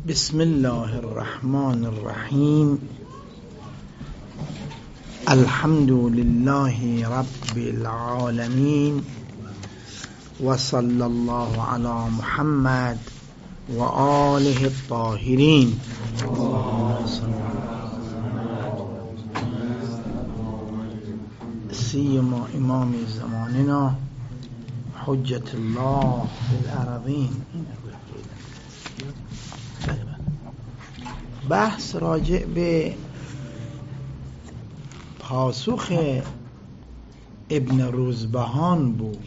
بسم الله الرحمن الرحیم. الحمد لله رب العالمین و صلی الله علی محمد و آله الطاهرین. سیما امام زماننا حجت الله بالارضین. بحث راجع به پاسخ ابن روزبهان بود.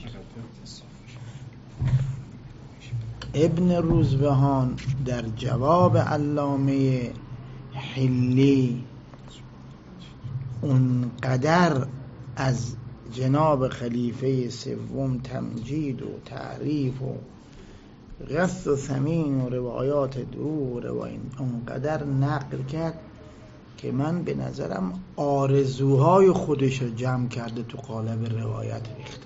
ابن روزبهان در جواب علامه حلی اونقدر از جناب خلیفه سوم تمجید و تعریف و غث و ثمین و روایات دور و اونقدر نقل کرد که من به نظرم آرزوهای خودش رو جمع کرده تو قالب روایت ریخته.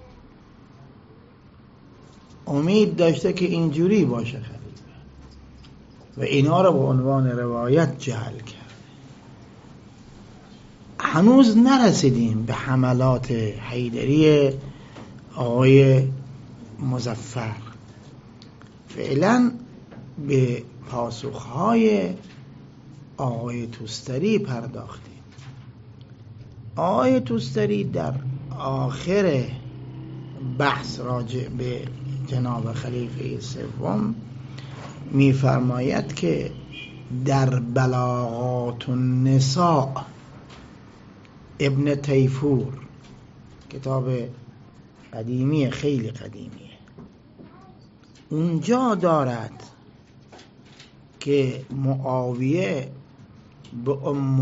امید داشته که اینجوری باشه خلیفه و اینا رو به عنوان روایت جعل کرده. هنوز نرسیدیم به حملات حیدری آقای مظفر. فعلا به پاسخهای آقای توستری پرداختیم. آقای توستری در آخر بحث راجع به جناب خلیفه سوم می‌فرماید که در بلاغات النساء ابن تیفور، کتاب قدیمی خیلی قدیمیه، اونجا دارد که معاویه به ام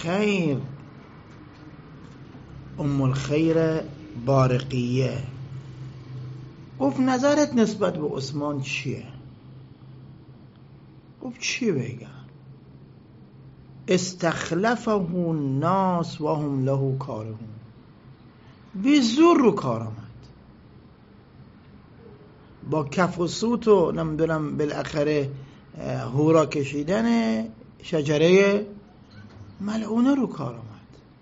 الخیر بارقیه گفت نظرت نسبت به عثمان چیه؟ گفت چی بگم؟ استخلفه الناس و هم له کارهون. به زور رو کار آمد، با کف و سوت و نمیدونم بالاخره هورا کشیدن شجره ملعونه رو کار آمد.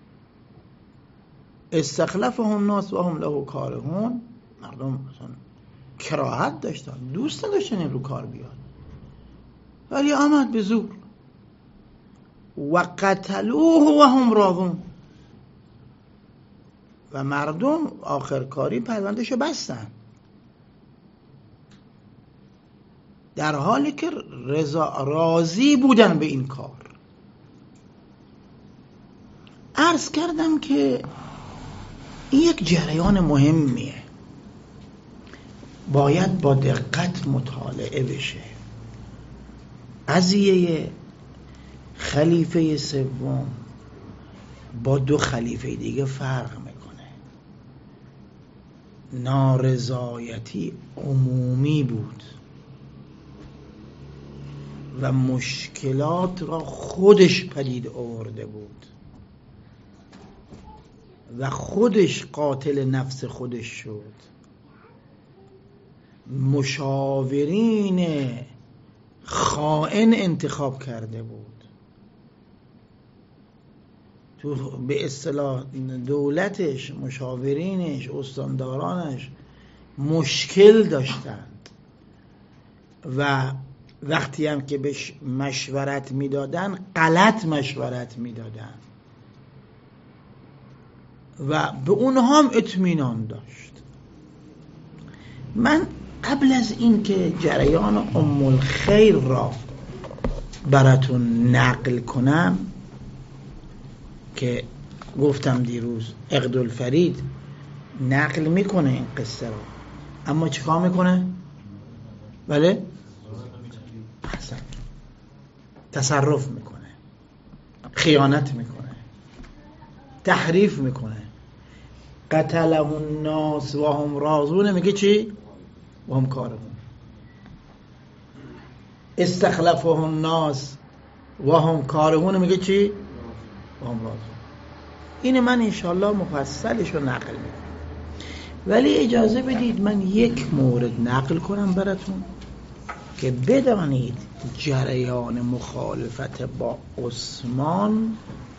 استخلفه الناس و هم له کارهون. مردم اصلا کراهت داشتن، دوست نداشتن این رو کار بیاد، ولی آمد به زور. و قتلوه و هم راضون. و مردم آخر کاری پروندهشو بستن، در حالی که راضی بودن به این کار. عرض کردم که این یک جریان مهمیه، باید با دقت مطالعه بشه. قضیه خلیفه سوم با دو خلیفه دیگه فرق میکنه. نارضایتی عمومی بود و مشکلات را خودش پدید آورده بود و خودش قاتل نفس خودش شد. مشاورین خائن انتخاب کرده بود. تو به اصطلاح دولتش، مشاورینش، استاندارانش مشکل داشتند و وقتی هم که بهش مشورت میدادن غلط مشورت میدادن و به اونها هم اطمینان داشت. من قبل از این که جریان ام الخیر را براتون نقل کنم، که گفتم دیروز عقدالفرید نقل میکنه این قصه را، اما چیکار میکنه؟ بله؟ حسن تصرف میکنه، خیانت میکنه، تحریف میکنه. قتله الناس و هم راضون، میگه چی؟ و هم کارهون. استخلفه الناس و هم کارهون، میگه چی؟ و هم راضون. این من انشاءالله مفصلش رو نقل میکنم، ولی اجازه بدید من یک مورد نقل کنم براتون که بدانید جریان مخالفت با عثمان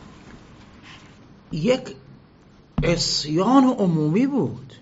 یک عصیان عمومی بود،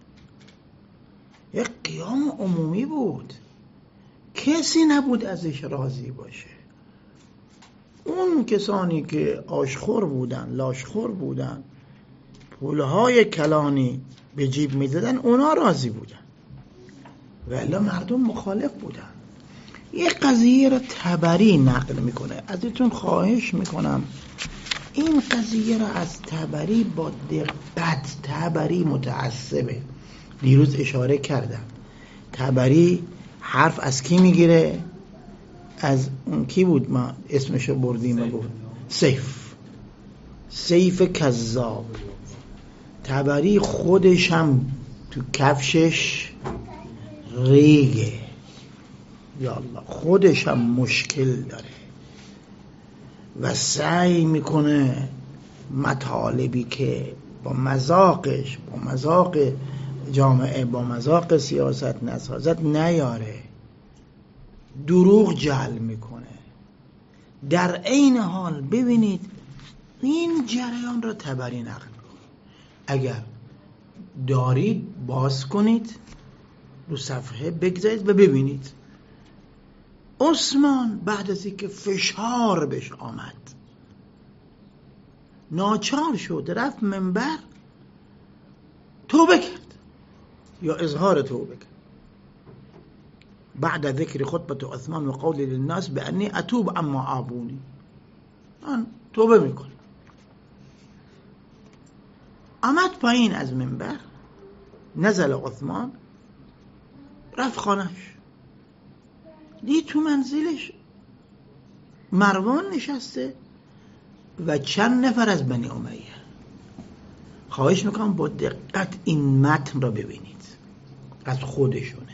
یک قیام عمومی بود، کسی نبود ازش راضی باشه. اون کسانی که آشخور بودن، لاشخور بودن، پولهای کلانی به جیب می‌زدن، اونا راضی بودن، ولی مردم مخالف بودن. یه قضیه رو طبری نقل میکنه، ازتون خواهش میکنم این قضیه رو از طبری با دقت، طبری متعصبه، دیروز اشاره کردم، طبری حرف از کی میگیره؟ از اون کی بود ما اسمشو بردیم و گفت سیف کذاب. طبری خودش هم تو کفشش ریگه، یا الله، خودش هم مشکل داره و سعی میکنه مطالبی که با مذاقش، با مذاق جامعه، با مذاق سیاست نسازت نیاره، دروغ جعل میکنه. در عین حال ببینید این جریان را طبری نقل میکنه. اگر دارید باز کنید، رو صفحه بگذارید و ببینید عثمان بعد از اینکه فشار بهش آمد ناچار شد رفت منبر توبه کرد یا اظهار توبه کرد. بعد ذکر خطبه عثمان و قول للناس بأنی اتوب اما عابونی، من توبه میکنم. آمد پایین از منبر، نزل عثمان، رفت خانهش، دید تو منزلش مروان نشسته و چند نفر از بنی امیه. خواهش میکنم با دقت این متن را ببینید، از خودشونه.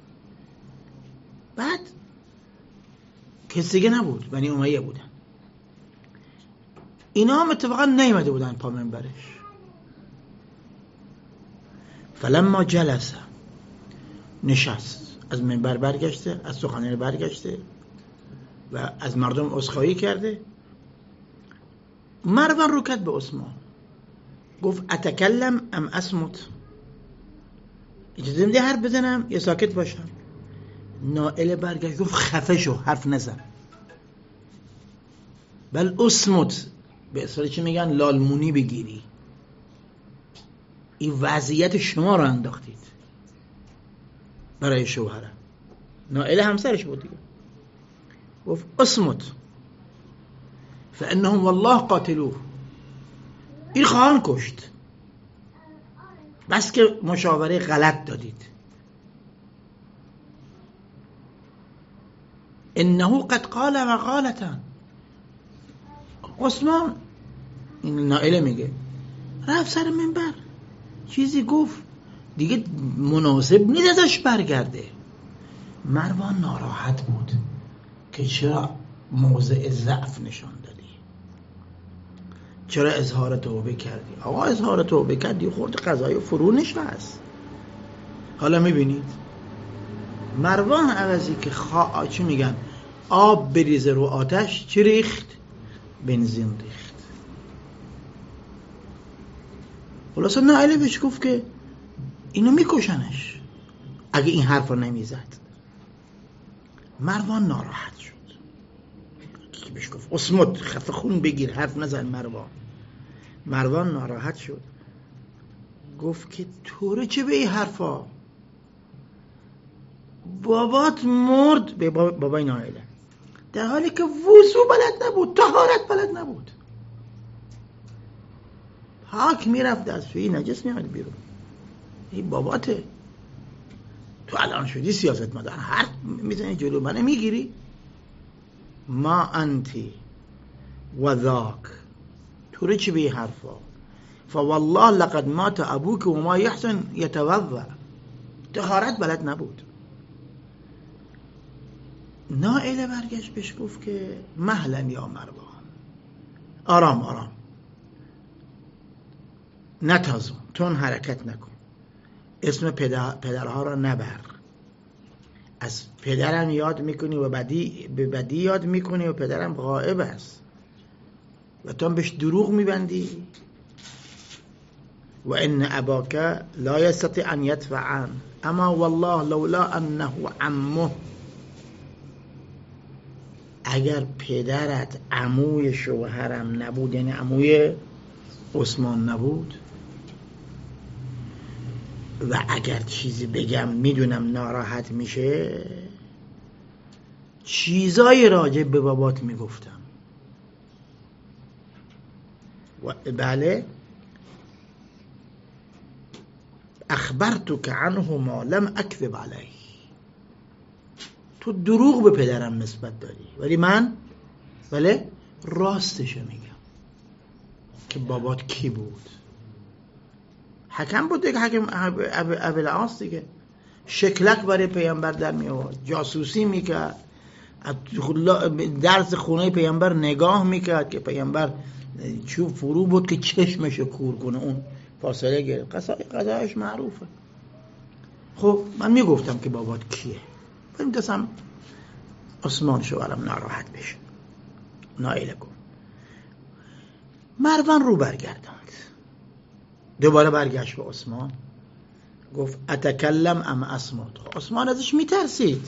بعد کسی دیگه نبود، بنی امیه بودن. اینا هم اتفاقا نیامده بودن پا منبرش. فلما جلس، نشست، از منبر برگشته، از سخنرانی برگشته و از مردم عذرخواهی کرده. مروان رو کرد به عثمان، گفت اتکلم ام اصمت، اجازه میدی حرف بزنم یا ساکت باشم؟ نائل برگشت گفت خفه شو، حرف نزن. بل اصمت، به اصطلاح چی میگن، لالمونی بگیری، این وضعیت شما رو انداختید برای شوهره. نائل همسرش بود دیگه. گفت اصمت فانهم والله قاتلوه، این خواهان کشت، بس که مشاوره غلط دادید. انه قد قال مقالتا، عثمان، این نائله میگه، رفت سر منبر چیزی گفت دیگه مناسب نیست ازش برگرده. مروان ناراحت بود که چرا موضع ضعف نشان دادی، چرا اظهار توبه کردی. آقا اظهار توبه کردی، خورد قضایی فرو نشست. حالا میبینید مروان عوضی که چی میگن آب بریزه رو آتش، چی ریخت؟ بنزین ریخت. خلاصه نائله بهش گفت که اینو میکشنش اگه این حرف رو نمیزد. مروان ناراحت شد، بهش گفت اصمت، خفه خون بگیر، حرف نزن. مروان ناراحت شد، گفت که تو چه به این حرفا؟ بابات مرد، به بابای نائله، در حالی که وضو بلد نبود، طهارت بلد نبود، پاک میرفت دستشویی نجس میامد بیرون. این باباته، تو الان شدی سیاست مدار، حرف میزنی جلو منه میگیری؟ ما انتی و ذاک، تو رو چی به این حرفا؟ فوالله لقد مات ابوک و ما یحسن یتوضا، طهارت بلد نبود. نائله برگشت بهش گفت که مهلا یا مروان، آرام آرام، نتازم، تون حرکت نکن، اسم پدرها را نبر، از پدرم یاد میکنی و به بدی یاد میکنی و پدرم غائب است و تو هم بهش دروغ میبندی. و ان اباک لا یستطیع ان یدفع عنه اما والله لولا انه عمه. اگر پدرت عموی شوهرم نبود، یعنی عموی عثمان نبود، و اگر چیزی بگم میدونم ناراحت میشه، چیزای راجع به بابات میگفتم. و بله اخبرتک عنه ما لم اکذب علیه. تو دروغ به پدرم نسبت داری ولی من بله راستشو میگم که بابات کی بود. حکم بود دیگه، حکم ابوالعاص دیگه. شکلک برای پیامبر در می آورد، جاسوسی میکرد، درس خونه پیامبر نگاه میکرد که پیامبر چوب فرو بود که چشمشو کور کنه، اون فاصله گرفت. قضایش معروفه. خب من میگفتم که بابات کیه، ولی می‌دستم عثمان شوهرم ناراحت بشه. نائله گفت. مروان رو برگرداند، دوباره برگشت به عثمان گفت اتکلم ام اصمت. عثمان ازش میترسید.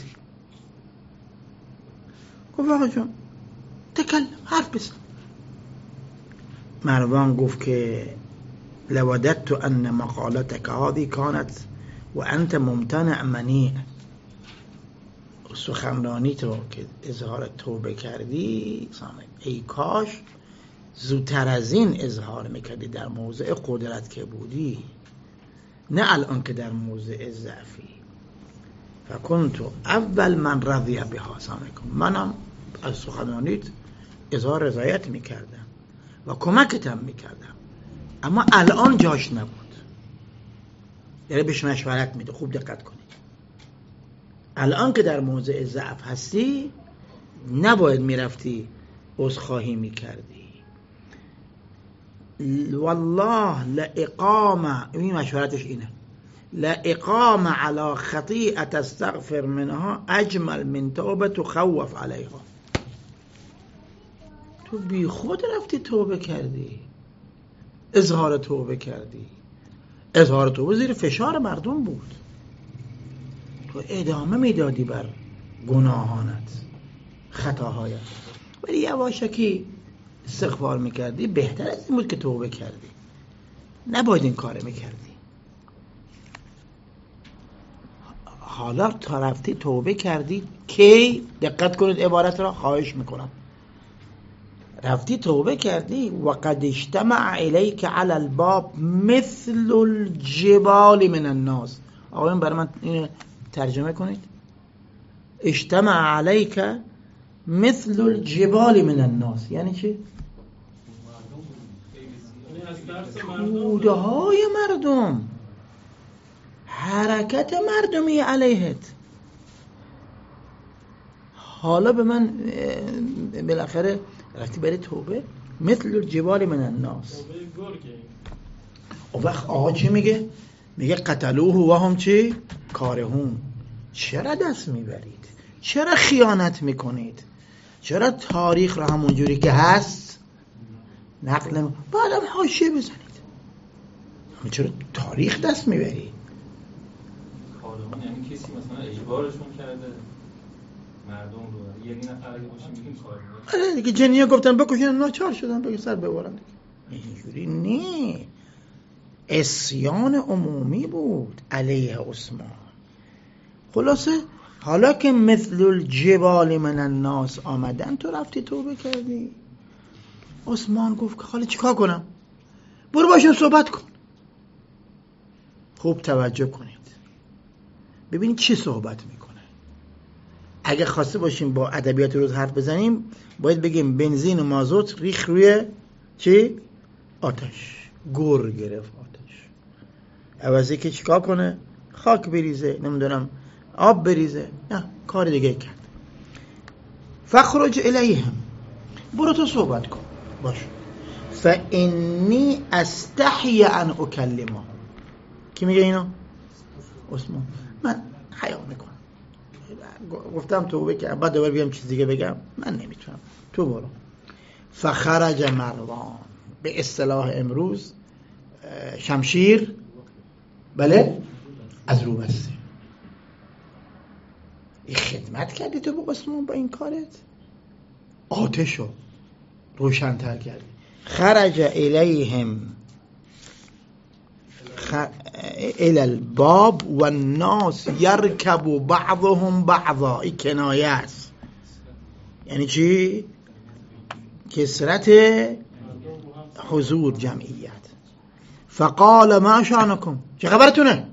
گفت آقا جون تکلم، حرف بزن. مروان گفت که لوددت ان مقالتك هذه كانت وانت ممتنع منیع. سخنرانی تو که اظهار توبه کردی، ای کاش زودتر از این اظهار میکردی در موضع قدرت که بودی، نه الان که در موضع ضعفی. فکنت اول من رضی بها. منم از سخنرانیت اظهار رضایت میکردم و کمکتم میکردم، اما الان جاش نبود. یعنی بهش مشورت میده. خوب دقت کنید، الان که در موضع ضعف هستی نباید میرفتی عذرخواهی میکردی. والله لاقامه، این مشورتش اینه، لاقامه علی خطیئه تستغفر منها اجمل من توبه تخوف علیها. تو بی خود رفتی توبه کردی، اظهار توبه کردی. اظهار توبه زیر فشار مردم بود، تو ادامه میدادی بر گناهانت، خطاهایت، ولی یواشکی استغفار میکردی. بهتر از این بود که توبه کردی، نباید این کار میکردی. حالا تا رفتی توبه کردی کی؟ دقت کنید عبارت را، خواهش میکنم. رفتی توبه کردی و قد اجتمع الیک علی الباب مثل الجبال من الناس. آقایون برای من این ترجمه کنید. اجتمع علیک مثل الجبال من الناس یعنی چی؟ توده های مردم، حرکت مردمی علیهت. حالا به من بالاخره رفتی برای توبه. مثل الجبال من الناس. اون وقت آقا چی میگه؟ میگه قتلوه و هم چی؟ کارهون. چرا دست میبرید؟ چرا خیانت میکنید؟ چرا تاریخ را همونجوری که هست نقل بعدم حاشیه بزنید؟ چرا تاریخ دست میبرید؟ کارهون یعنی کسی مثلا اجبارشون کرده مردم رو، یعنی نفر اگه باشه میگیم کارهون. دیگه جنیا گفتن بکشن، ناچار شدن بگه سر ببرن. اینجوری نه، عصیان عمومی بود علیه عثمان. خلاصه حالا که مثل الجبال من الناس آمدن، تو رفتی توبه کردی. عثمان گفت که حالا چیکار کنم؟ برو باشون صحبت کن. خوب توجه کنید ببینید چی صحبت میکنه. اگه خواسته باشیم با ادبیات روز حرف بزنیم، باید بگیم بنزین و مازوت ریخ روی چی؟ آتش. گر گرفت آتش. عوضی که چیکار کنه؟ خاک بریزه، نمیدونم آب بریزه، نه کار دیگه کرد. فخرج الیهم، برو تو صحبت کن باش. فانی استحی ان اکلمه. کی میگه اینو؟ عثمان. من حیا میکنم، گفتم توبه که بعد دوباره بیام چیز دیگه بگم، من نمیتونم، تو برو. فخرج مروان، به اصطلاح امروز شمشیر بله از رو بسته. این خدمت کردی تو با عثمان با این کارت، آتشو روشن‌تر کردی. خرج الیهم الى الباب و الناس یرکب بعضهم بعضا. این کنایه است، یعنی چی؟ کثرت حضور، جمعیت. فقال ما شانکم، چه خبرتونه؟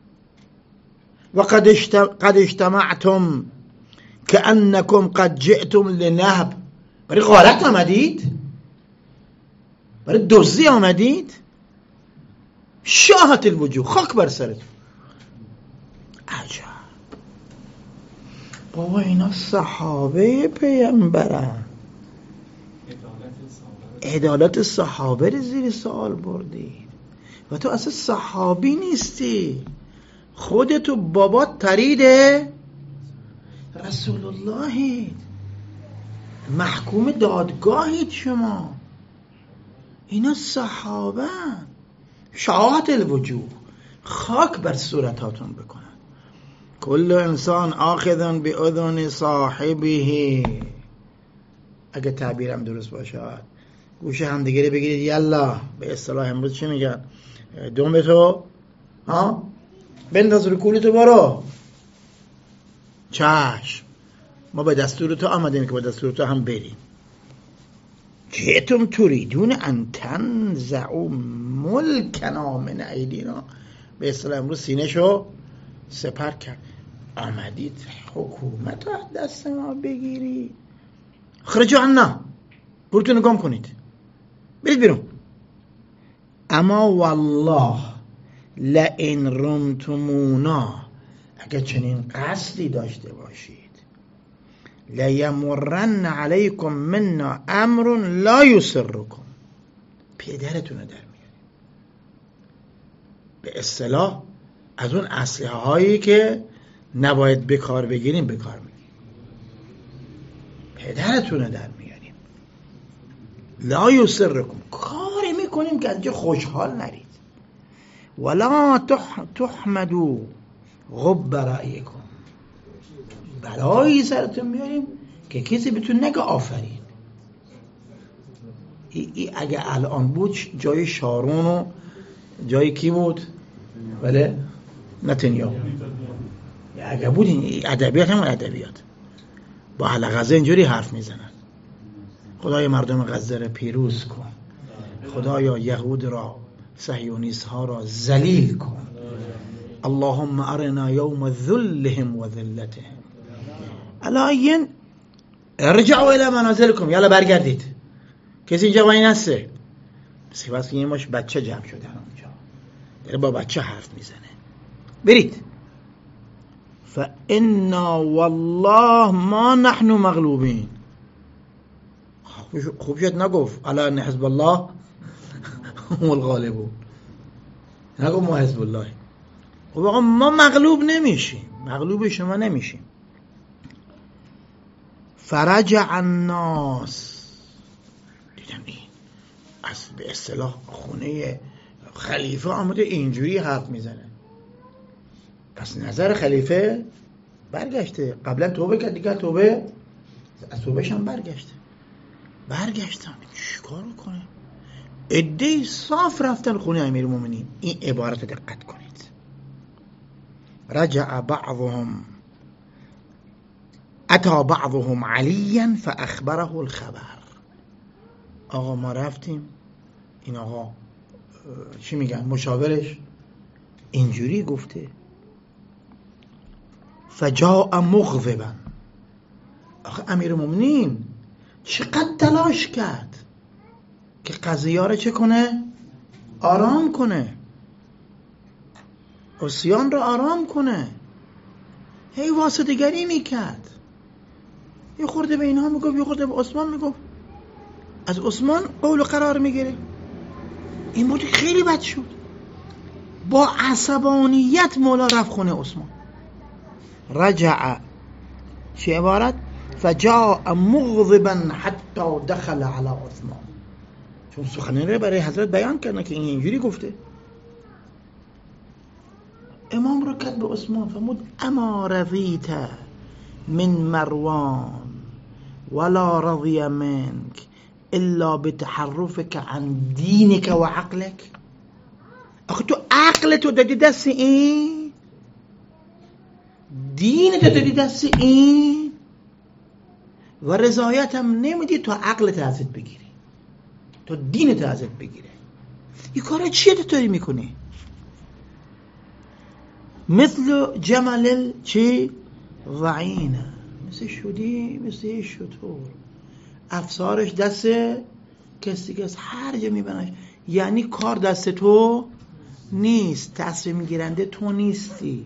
و قد اجتمعتم كأنكم قد جئتم لنهب. برای غارت آمدید؟ برای دزدی آمدید؟ شاهت الوجوه، خاک بر سرتون. عجب بابا، اینا صحابه پیامبرن، عدالت صحابه رو زیر سوال بردی و تو اصلا صحابی نیستی. خودتو بابات تریده رسول الله، محکوم دادگاهید شما. اینا صحابه، شاهت الوجوه، خاک بر صورتاتون بکنن. کل انسان آخذن به اذن صاحبه، اگه تعبیرم درست باشه، گوشه همدیگه رو بگیرید یلا، به اصطلاح امروز چی میگن، دنبتو بنداز رو کولیتو برو. چشم، ما به دستور تو آمدیم که با دستور تو هم بریم. جئتم تريدون ان تنزعوا ملکنا من ایدینا، به اصطلاح امروز سینه‌شو سپر کرد. آمدید حکومت رو دست ما بگیری. خرجوا عنا، براتون نگام کنید، برید بیرون. اما والله لئن رمتمونا، اگر چنین قصدی داشته باشید، لیمرن علیکم منا امر لا یسرکم، پدرتون رو در میاریم. به اصطلاح از اون اسلحه هایی که نباید به کار بگیریم به کار میگیریم، پدرتون رو در میاریم. لا یسرکم، کاری میکنیم که از جا خوشحال نرید. ولا تحمدوا غب رأیکم، بلایی سرتون میاریم که کسی بتون نگه آفرین. اگه الان بود جای شارون و جای کی بود؟ بله نتانیاهو. اگه بود این ادبیات هم ادبیات با اهل غزه اینجوری حرف میزنن. خدای مردم غزه را پیروز کن، خدایا یهود را، صهیونیست ها را ذلیل کن. اللهم ارنا یوم ذلهم و ذلتهم. الان ارجعوا الى منازلکم، یالا برگردید. کسی اینجا وای نسته. بس که یه ماش بچه جمع شدن اونجا، داره با بچه حرف میزنه. برید. فانا والله ما نحن مغلوبین. خوب شد نگفت الا ان حزب الله هم الغالبون، نگفت ما حزب الله. خب آقا ما مغلوب نمیشیم، مغلوب شما نمیشیم. فرجع الناس، دیدم این از به اصطلاح خونه خلیفه آمده اینجوری حرف میزنه. پس نظر خلیفه برگشته، قبلا توبه کرد، دیگه توبه از توبهش هم برگشتن. چیکار کنه؟ عده‌ای صاف رفتن خونه امیرالمومنین. این عبارت دقت کنید. رجع بعضهم اتی بعضهم علیا فاخبره الخبر. آقا ما رفتیم، این آقا چی میگن مشاورش اینجوری گفته. فجاء مغضبا. آخه امیرالمومنین چقدر تلاش کرد که قضیه را چه کنه؟ آرام کنه، عصیان را آرام کنه. هی واسطه گری میکرد، یه خورده به اینها میگفت، یه خورده به عثمان میگفت، از عثمان قول و قرار میگیره. این بود خیلی بد شد. با عصبانیت مولا رفت خونه عثمان. رجع چه عبارت؟ فجاء مغضبا حتی دخل علی عثمان، چون سخنرانی رو برای حضرت بیان کردن که این اینجوری گفته. امام رو کرد به عثمان فرمود اما رضیت من مروان ولا رضی منک الا بتحرفك عن دینك و عقلك. آخه تو عقلتو دادی دست این، دینتو دادی دست این و رضایت هم نمیدی تو عقلت ازت بگیری، تو دینت ازت بگیره. این کارا چیه داری میکنی؟ مثل جمل چی؟ ضعینه، مثل شدی، مثل شطور، افسارش دست کسی که از هر جا میبنش. یعنی کار دست تو نیست، تصمیم گیرنده تو نیستی.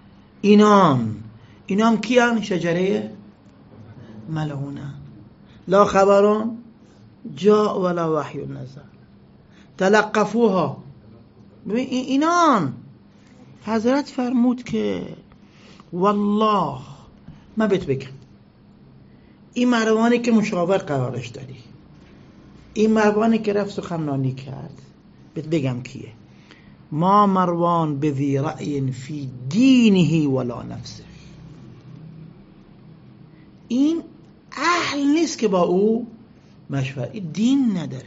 اینام کیان؟ شجره ملعونه، لا خبرون جاء ولا وحی نزل تلقفوها. ببین اینان حضرت فرمود که والله من بهت بگم، این مروانی که مشاور قرارش داری، این مروانی که رفت سخنرانی کرد، بهت بگم کیه. ما مروان بذی رأی فی دینه ولا نفسه. این اهل نیست که با او مشورت، این دین نداره،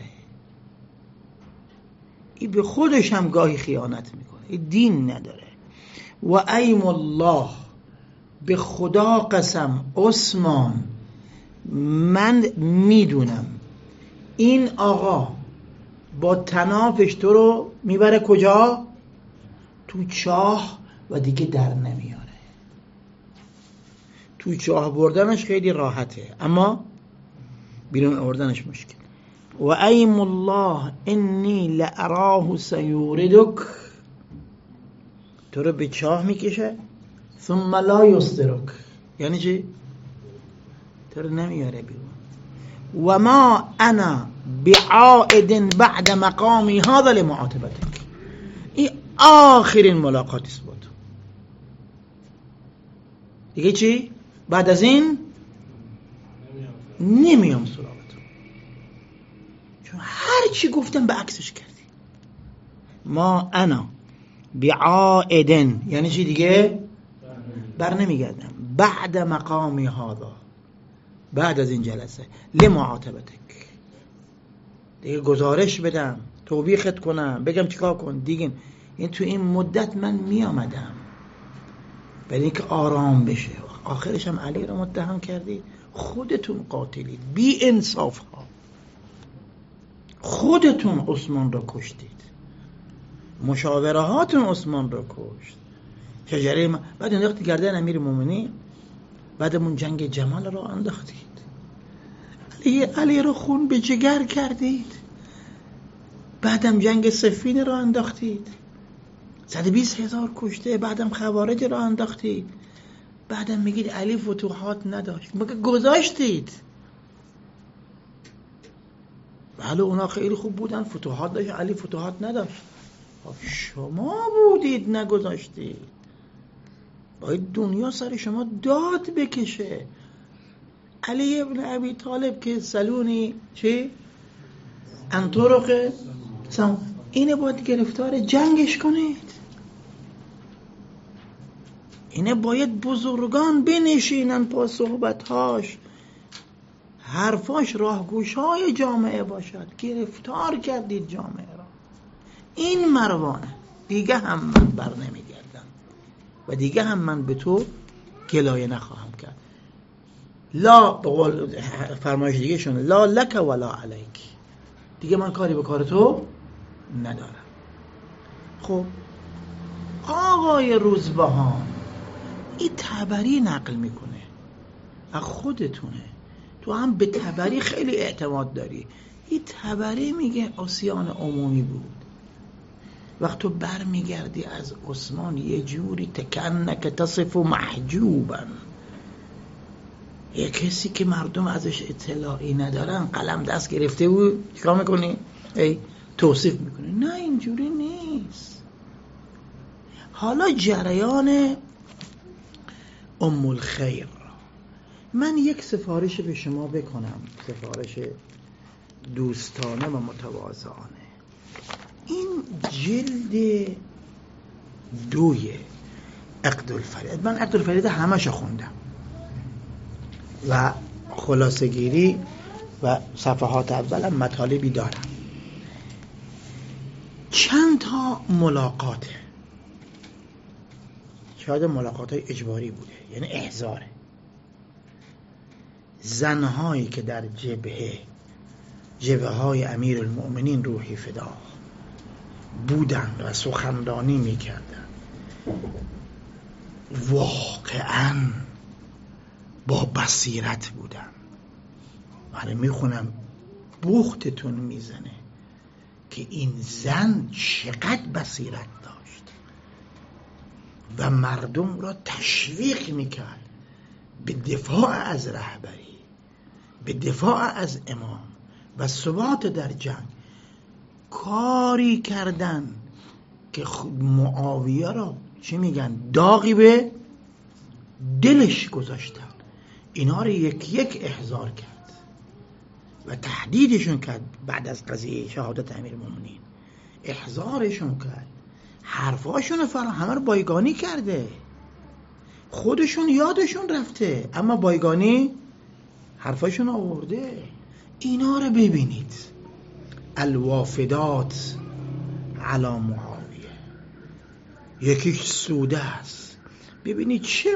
این به خودش هم گاهی خیانت میکنه، این دین نداره. و ایم الله، به خدا قسم عثمان من میدونم این آقا با طنابش تو رو میبره کجا؟ تو چاه و دیگه در نمیاره. تو چاه بردنش خیلی راحته، اما بیرون آوردنش مشکل. و ایم الله انی لاراه سیوردک، تو رو به چاه میکشه ثم لا یصدرک، یعنی چی؟ تو رو نمیاره بیرون. و ما انا بعائد بعد مقامی هذا لمعاتبتک، این آخرین ملاقاتی است با تو. دیگه چی؟ بعد از این نمیام سراغ تو، چون هر چی گفتم به عکسش کردی. ما انا بعائدن یعنی چی دیگه؟ بر نمیگردم. بعد مقامی هذا، بعد از این جلسه، لمعاتبتک، دیگه گزارش بدم، توبیخت کنم، بگم چیکار کن دیگه. این تو این مدت من میامدم برای اینکه آرام بشه. آخرش هم علی رو متهم کردید، خودتون قاتلید، بی انصاف ها، خودتون عثمان رو کشتید، مشاوره هاتون عثمان رو کشت. شجره بعد انداختی گردن امیر مومنین، بعدمون جنگ جمال رو انداختید، علی رو خون به جگر کردید، بعدم جنگ صفین رو انداختید، 120,000 کشته، بعدم خوارج رو انداختید، بعدم میگید علی فتوحات نداشت. مگه گذاشتید؟ بله اونا خیلی خوب بودن، فتوحات داشت، علی فتوحات نداشت. شما بودید نگذاشتید. باید دنیا سر شما داد بکشه. علی ابن ابی طالب که سلونی چی؟ انطرق اینه باید گرفتار جنگش کنید. اینه باید بزرگان بنشینن پا صحبتهاش، حرفاش راهگوشای جامعه باشد. گرفتار کردید جامعه را. این مروانه، دیگه هم من بر نمیگردم و دیگه هم من به تو گلایه نخواهم کرد. لا، بقول فرمایش دیگه شونه، لا لک ولا علیک، دیگه من کاری به کار تو ندارم. خب آقای روزبهان این تبری نقل میکنه و خودتونه، تو هم به تبری خیلی اعتماد داری. این تبری میگه عصیان عمومی بود. وقت تو بر میگردی از عثمان یه جوری تکنک تصف محجوبا، یه کسی که مردم ازش اطلاعی ندارن قلم دست گرفته بود چیکار میکنی؟ توصیف میکنی. نه اینجوری نیست. حالا جریان ام الخیر، من یک سفارش به شما بکنم، سفارش دوستانه و متواضعانه. این جلد 2 عقد الفرید، من عقد الفرید همشو خوندم و خلاصه گیری و صفحات اولم مطالبی دارم. چند تا ملاقاته، شاید ملاقات های اجباری بوده، یعنی احضاره. زنهایی که در جبهه های امیر المؤمنین روحی فدا بودند و سخنرانی میکردند، واقعا با بصیرت بودن. من میخونم بختتون میزنه که این زن چقدر بصیرت داشت و مردم را تشویق میکرد به دفاع از رهبری، به دفاع از امام و ثبات در جنگ. کاری کردن که معاویه را چی میگن داغی به دلش گذاشتن. اینا رو یک یک احضار کرد و تهدیدشون کرد. بعد از قضیه شهادت امیرالمومنین احضارشون کرد، حرفاشون همه رو بایگانی کرده، خودشون یادشون رفته اما بایگانی حرفاشون آورده. اینا رو ببینید، الوافدات علی معاویه، یکیش سوده است. ببینید چه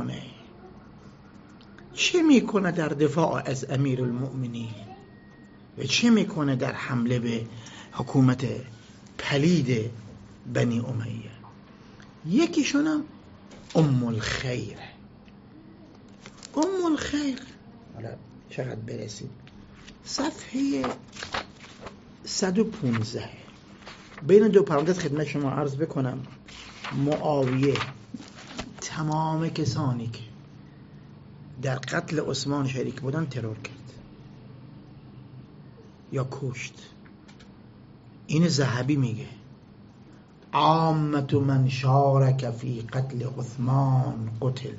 میکنه در دفاع از امیر المؤمنین و چه میکنه در حمله به حکومت پلید بنی امیه. یکیشونم ام الخیر. حالا چقدر برسید؟ صفحه 115. بین 2 پرانتز خدمت شما عرض بکنم، معاویه تمام کسانی که در قتل عثمان شریک بودن ترور کرد یا کشت. این ذهبی میگه عامة من شارک فی قتل عثمان قتل.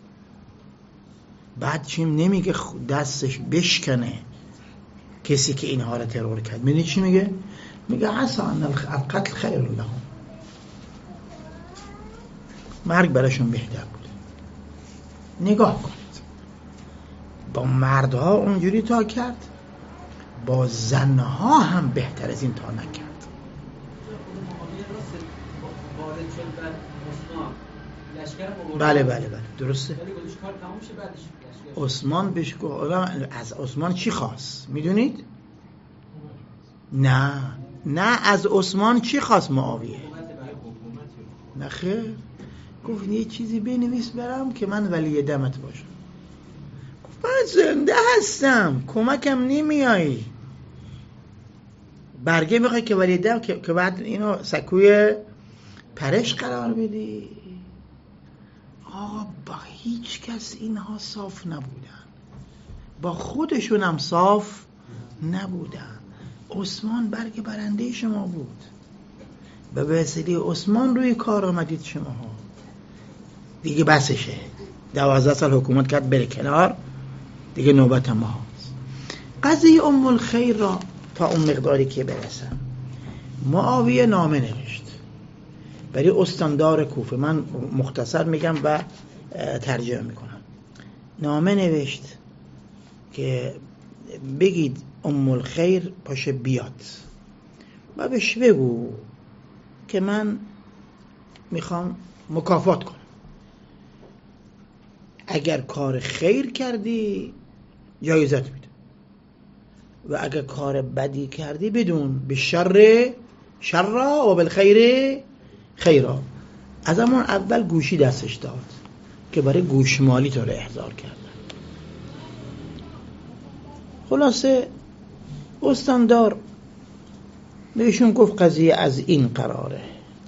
بعد چیم نمیگه دستش بشکنه کسی که اینها را ترور کرد. میدونی چی میگه؟ میگه عسى ان القتل خیر لهم، مرگ براشون بهتر بود. نگاه کنید، با مردها اونجوری تا کرد، با زنها هم بهتر از این تا نکرد. بله درسته. عثمان بهش گفت، از عثمان چی خواست میدونید؟ نه از عثمان چی خواست معاویه؟ نه خیر، گفت یه چیزی بنویس برام که من ولی دمت باشم. گفت من زنده هستم، کمکم نمیایی. برگه میخوای که ولی دم که بعد اینو سکوی پرش قرار بدی؟ آقا با هیچ کس اینها صاف نبودن، با خودشون هم صاف نبودن. عثمان برگ برنده شما بود، به وسیله عثمان روی کار آمدید شما ها. دیگه بسشه، 12 سال حکومت کرد بره کنار، دیگه نوبت ما هست. قضیه ام الخیر را تا اون مقداری که برسم، معاویه نامه نوشت برای استاندار کوفه. من مختصر میگم و ترجمه میکنم. نامه نوشت که بگید ام الخیر پاشه بیاد و بهش بگو که من میخوام مکافات کنم. اگر کار خیر کردی جایزت میده و اگر کار بدی کردی بدون به شر شرا و بالخیر خیرا. از همون اول گوشی دستش داد که برای گوشمالی تو رو احضار کردن. خلاصه استاندار بهشون گفت قضیه از این قراره،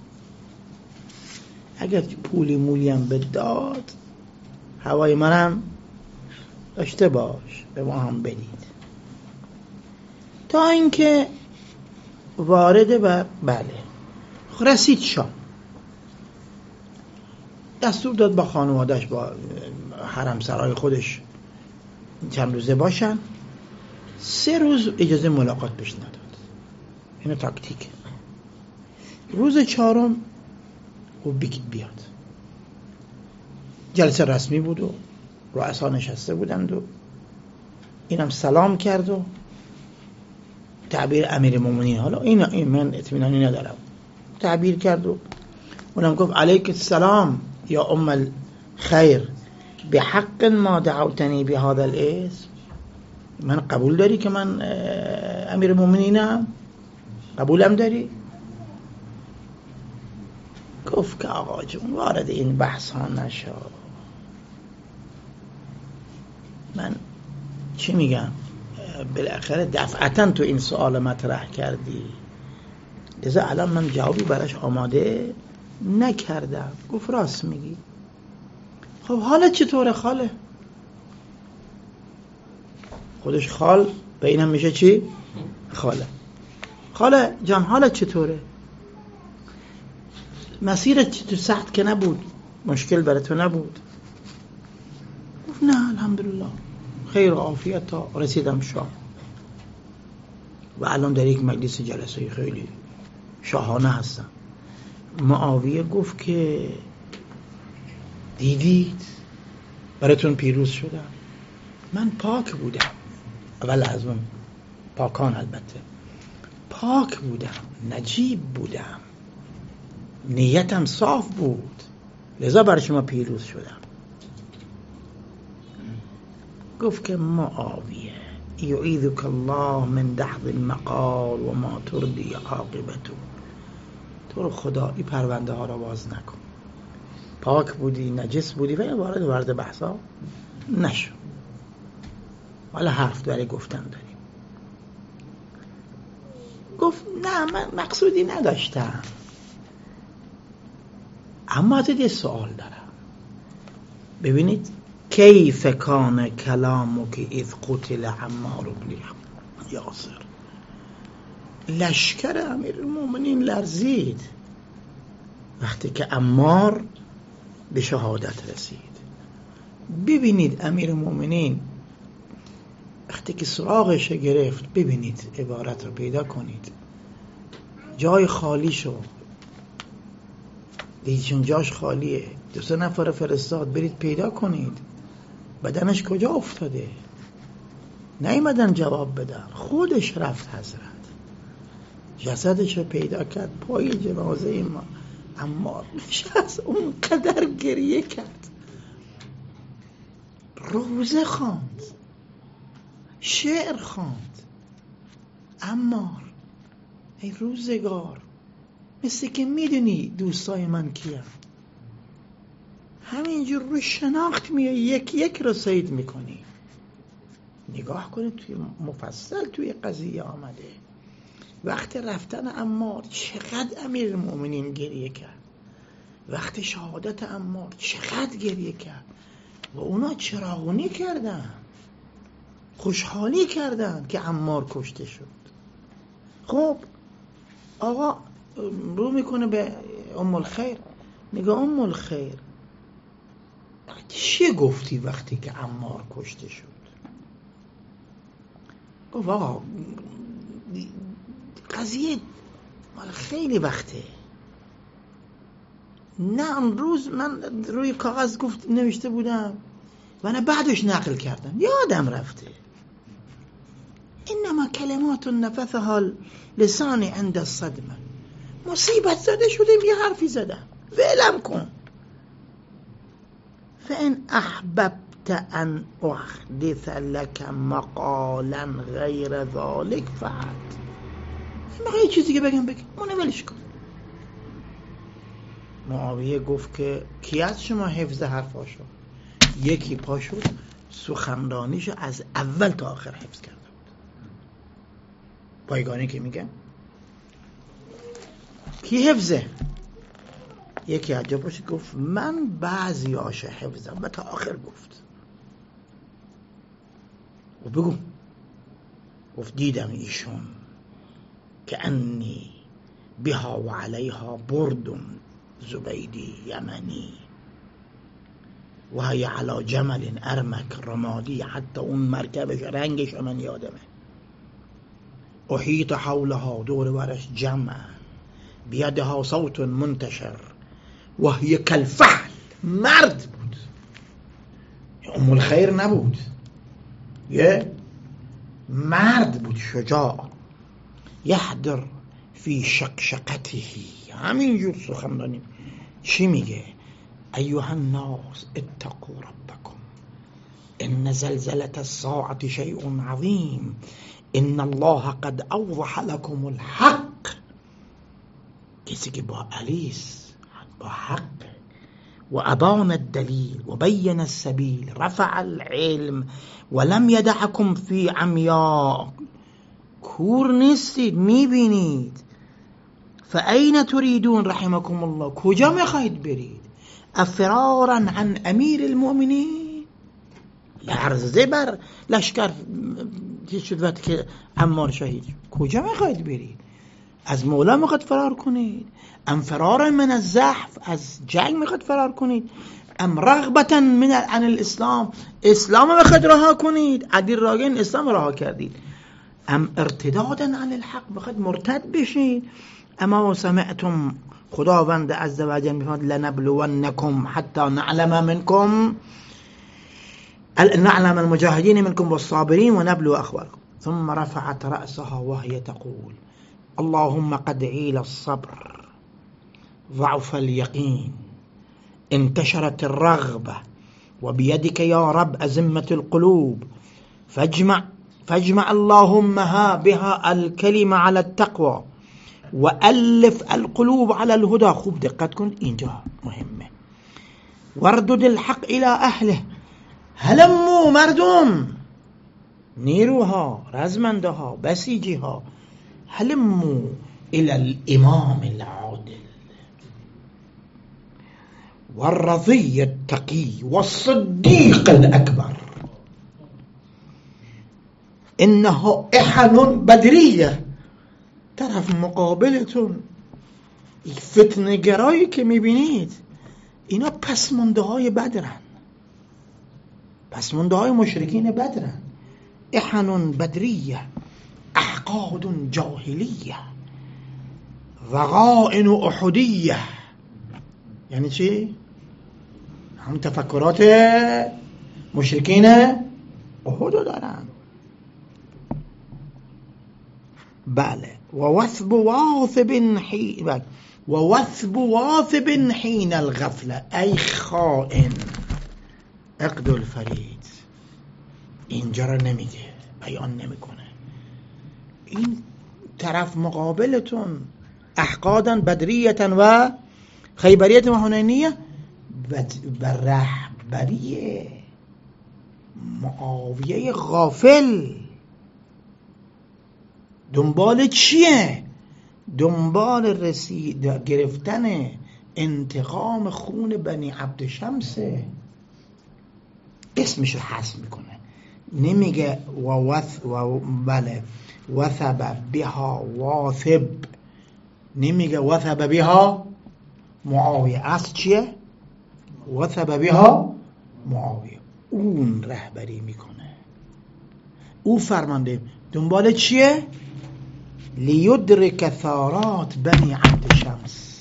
اگر پولی مولی هم بداد هوای منم داشته باش، به ما هم بدید. تا اینکه وارد بله رسید شام، دستور داد با خانوادهش با حرم سرای خودش چند روزه باشن، 3 روز اجازه ملاقات بهش نداد. اینو تاکتیک. روز 4 او بگید بیاد. جلسه رسمی بود و رؤسا نشسته بودند و اینم سلام کرد و تعبیر امیرالمومنین، حالا این من اطمینانی ندارم، تعبیر کرد و اونم گفت علیک السلام یا ام الخیر بحق ما دعوتنی بهذا الاسم. من قبول داری که من امیرالمومنینم؟ قبولم داری؟ گفت که آقا جون وارد این بحث ها نشو. من چی میگم، بالاخره دفعتا تو این سوال مطرح کردی، لذا الان من جوابی براش آماده نکردم. گفت راست میگی. خب حالت چطوره خاله؟ خودش خال به اینم میشه چی؟ خاله. خاله جان حالت چطوره؟ مسیرت تو سخت که نبود؟ مشکل برای تو نبود؟ گفت نه الحمدلله خیر و عافیت تا رسیدم شام و الان در یک مجلس جلسه خیلی شاهانه هستم. معاویه گفت که دیدید براتون پیروز شدم، من پاک بودم، اول از اون پاکان البته، پاک بودم، نجیب بودم، نیتم صاف بود، لذا برای شما پیروز شدم. گفت که معاویه یعیذک الله من دحض المقال و ما تردی عاقبته، تو رو خدا این پرونده ها رو باز نکن، پاک بودی نجس بودی و وارد بحثا نشو، حالا حرف داری گفتن داریم. گفت نه من مقصودی نداشتم، اما ازت یه سوال دارم. ببینید کیف کان کلامک اذ قتل عمار بن یاسر، لشکر امیرالمومنین لرزید وقتی که عمار به شهادت رسید. ببینید امیرالمومنین وقتی که سراغش گرفت، ببینید عبارت رو پیدا کنید، جای خالی شد، دیدشون جاش خالیه، 2-3 نفر فرستاد برید پیدا کنید بدنش کجا افتاده. نیومدن جواب بدن، خودش رفت حضرت، جسدش رو پیدا کرد پای جنازه ما. اما نشست اونقدر گریه کرد، روزه خواند، شعر خواند. عمار ای روزگار، مثل که میدونی دوستای من کیم، همینجور رو شناخت میای یک یک رو سید میکنی. نگاه کنید توی مفصل توی قضیه آمده وقت رفتن عمار چقدر امیرالمومنین گریه کرد، وقت شهادت عمار چقدر گریه کرد و اونا چراغونی کردن، خوشحالی کردن که عمار کشته شد. خب آقا رو میکنه به ام الخیر، میگه ام الخیر چی گفتی وقتی که عمار کشته شد؟ گفت آقا قضیه مال خیلی وقته، نه اون روز من روی کاغذ گفت نوشته بودم و نه بعدش نقل کردم، یادم رفته. انما کلمات نفثها لسان عند الصدمه، مصیبت زده شدیم یه حرفی زدم، ولم کن. فان احببت ان احدث لك مقالا غیر ذلك فعل، میخوای یه چیزی که بگم منو ولش کن. معاویه گفت که کی از شما حفظ حرفاشو؟ یکی پا شد سخنرانیشو از اول تا آخر حفظ کرده بود. پایگانی که میگم کی حفظه؟ یکی عجب باشه گفت من بعضی هاشو حفظم و تا آخر گفت. و بگو گفت دیدم ایشون که انی بها و علیها برد زبیدی یمنی، و هی علی جمل ارمک رمادی، حتی اون مرکبش رنگش من یادمه. احیط حولها، دور برش جمع، بیدها صوت منتشر و هی کالفحل، مرد بود، ام الخیر نبود، یه مرد بود شجاع. یحضر فی شقشقته، همینجور سخنرانی چی میگه؟ ایها الناس اتقوا ربکم ان زلزلة الساعة شیء عظیم ان الله قد اوضح لكم الحق. کسی که با علیس، با حق، و ابان الدلیل و بین السبیل، رفع العلم ولم یدعکم فی عمیاء، کور نیستید، میبینید. فاین تریدون رحمکم الله، کجا میخواید برید؟ افرارا عن امیر المؤمنین، لرزه بر لشکر چی شد وقتی که عمار شهید؟ کجا میخواید برید؟ از مولا میخواید فرار کنید؟ ام فرارا من الزحف، از جنگ میخواید فرار کنید؟ ام رغبتا من عن الاسلام، اسلام میخواید رها کنید؟ عدیر راگین اسلام رها کردید. ام ارتدادا عن الحق، میخواید مرتد بشید؟ اما سمعتم خداوند عز و جل میفرماید لنبلونکم حتی نعلم منکم، نعلم المجاهدین منکم والصابرین و نبلو اخبارکم. ثم رفعت رأسها وهي تقول اللهم قد عيل الصبر ضعف اليقين انتشرت الرغبة وبيدك يا رب أزمة القلوب فاجمع اللهم بها الكلمة على التقوى وألف القلوب على الهدى. خوب دقت کنید، اینجا مهمه. وردد الحق إلى أهله، هلموا مردم، نیروها، رزمندها، بسیجیها، هلموا إلى الإمام العادل والرضي التقي والصديق الأكبر إنه إحن بدرية. طرف مقابلتون فتنگرایی که میبینید اینا پسمانده های بدرن، پسمانده های مشرکین بدرن. إحن بدریه، احقاد جاهلیه، ضغائن احدیه. یعنی چی؟ هم تفکرات مشرکین احد دارن. بله. ووثب واثب حین الغفله، ای خائن. عقد الفرید اینجا را نمیگه، بیان نمیکنه. این طرف مقابلتون احقادن بدریتن و خیبریت و حنینیه و رهبری معاویه غافل. دنبال چیه؟ دنبال گرفتن انتقام خون بنی عبد شمسه. اسمش رو حذف میکنه، نمیگه بله وثب بها واثب، نمیگه وثب بها معاویه. اصل چیه؟ وثب بها معاویه. اون رهبری میکنه، او فرمانده. دنبال چیه؟ لیدرک ثارات بنی عبد شمس.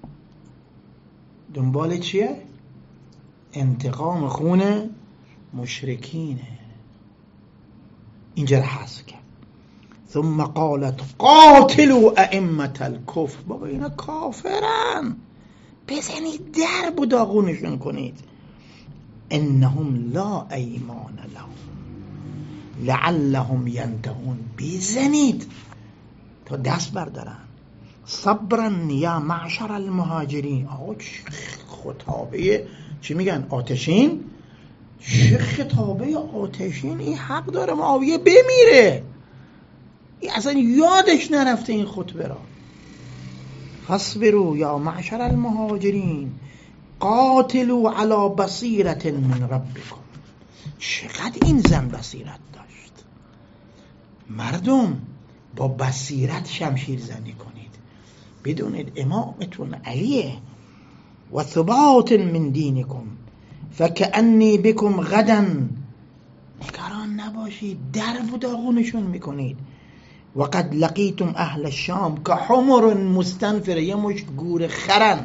دنبال چیه؟ انتقام خون مشرکینه. اینجا حذف کرد. ثم قالت قاتلوا ائمة الكفر. بابا اینا کافرن، بزنید درب و داغونشون کنید. انهم لا ایمان لهم لعلهم ینتهون. بزنید تا دست بردارن. صبرا یا معشر المهاجرین. آقا خطابه چی میگن؟ آتشین. چه خطابه آتشین؟ این حق داره معاویه بمیره. این اصلا یادش نرفته این خطبه را. فاصبروا یا معشر المهاجرین قاتلوا علی بصیرة من ربکم. چقدر این زن بصیرت داشت. مردم با بصیرت شمشیر زنی کنید. بدونید امامتون علیه. و ثبات من دینکم، فکأنی بکم غدا، نگران نباشید، درب و داغونشون میکنید. وقد لقیتم اهل الشام که حمر مستنفره، یه مشت گور خرن.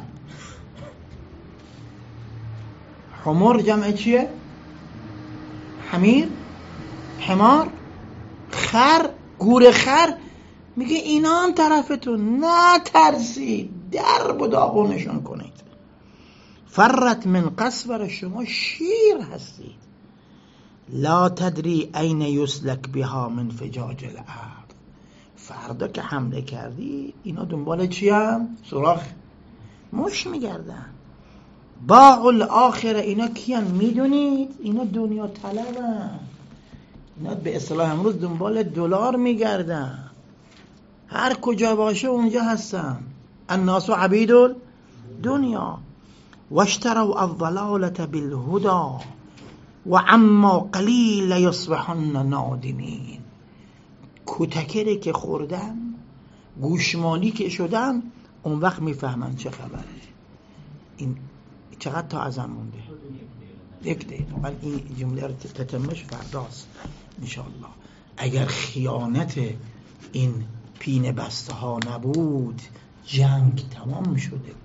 حمر جمع چیه؟ حمیر، حمار، خر، گور خر. میگه اینا هم طرفتون، نه ترسید، درب و داغونشون کنید. فرت من قصور، شما شیر هستید. لا تدری این یسلک بها من فجاج الارض، فردا که حمله کردی اینا دنبال چی هم؟ سراخ مش میگردن. باع الاخره، اینا کیان میدونید؟ اینا دنیا طلبن، اینا به اصطلاح امروز دنبال دلار میگردن، هر کجا باشه اونجا هستن. الناس عبید دنیا واشتروا الضلالة بالهدى و عما قلیل یصبحن نادمین. کتکره که خوردن، گوشمالی که شدن، اون وقت میفهمن چه خبره. این چقدر تا ازم مونده؟ 1 دقیقه. ولی این جمله رو تتمش فرداست انشاءالله. اگر خیانت این پینه بسته ها نبود، جنگ تمام شده بود.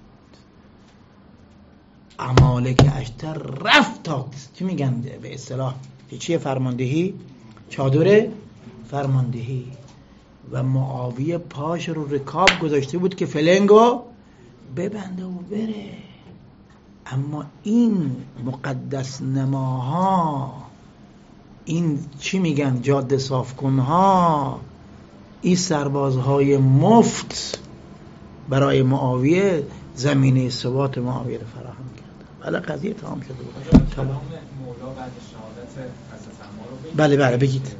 امالک اشتر رفتاد، چی میگن به اصطلاح؟ چیه فرماندهی؟ چادر فرماندهی. و معاویه پاش رو رکاب گذاشته بود که فلنگو ببنده و بره. اما این مقدس نماها، این چی میگن جاده صاف کنها، این سربازهای مفت برای معاویه زمینه ثبات معاویه رو فراهم کرد. بله قضیه تمام شده بود. کلام مولا بعد شهادت حضرت عمار رو بله بله بگید.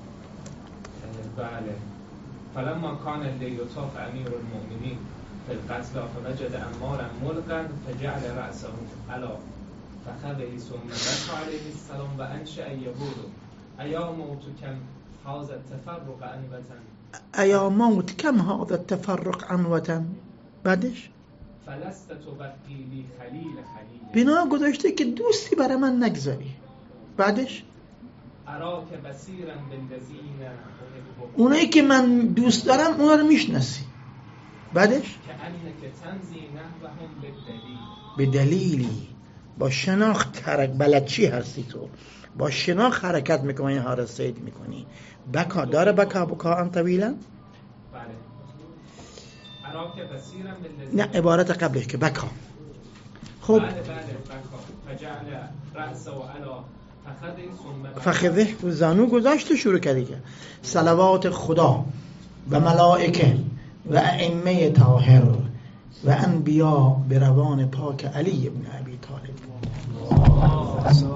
بله. فلما کان لیلطاف امیر المؤمنین فی القتل فوجد عمارا ملقا فجعل رأسه علی فخذه ثم بكى علیه السلام و انشأ یقول ایا موت کم هذا التفرق عنوة، ایا موت کم هذا التفرق عنوة. بعدش فلست تبقی لی خلیل خلیل، بنا گذاشته که دوستی برای من نگذاری. بعدش اراک بصیرا بالذین احبهم، اونایی که من دوست دارم اونا رو میشناسی. بعدش کأنک تمضی نحوهم بالدلیل، به دلیلی، با شناخت بلد چی هستی تو، با شناخت حرکت میکنی، ها رو صید میکنی. بکا داره بکا ان طویلا. بله. اراک بصیرا بالذین، نه عبارت قبلش که بکا. خب بله بکا فجعل رأسه علی فخذه زانو گذاشت، شروع کردی که صلوات خدا و ملائکه و ائمه طاهر و انبیا به روان پاک علی ابن ابی طالب.